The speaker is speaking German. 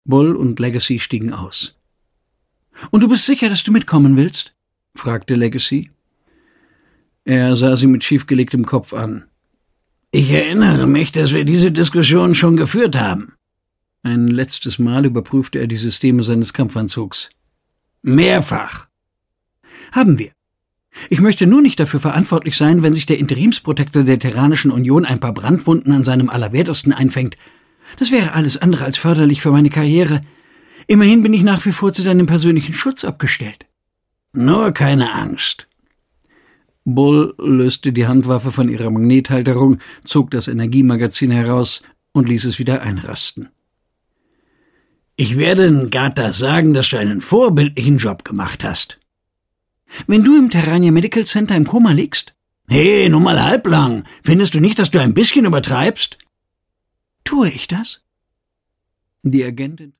Bull und Legacy stiegen aus. »Und du bist sicher, dass du mitkommen willst?« fragte Legacy. Er sah sie mit schiefgelegtem Kopf an. »Ich erinnere mich, dass wir diese Diskussion schon geführt haben.« Ein letztes Mal überprüfte er die Systeme seines Kampfanzugs. »Mehrfach.« »Haben wir. Ich möchte nur nicht dafür verantwortlich sein, wenn sich der Interimsprotektor der Terranischen Union ein paar Brandwunden an seinem Allerwertesten einfängt. Das wäre alles andere als förderlich für meine Karriere. Immerhin bin ich nach wie vor zu deinem persönlichen Schutz abgestellt.« »Nur keine Angst.« Bull löste die Handwaffe von ihrer Magnethalterung, zog das Energiemagazin heraus und ließ es wieder einrasten. »Ich werde Ngata sagen, dass du einen vorbildlichen Job gemacht hast.« »Wenn du im Terrania Medical Center im Koma liegst?« »Hey, nur mal halblang. Findest du nicht, dass du ein bisschen übertreibst?« »Tue ich das?« Die Agentin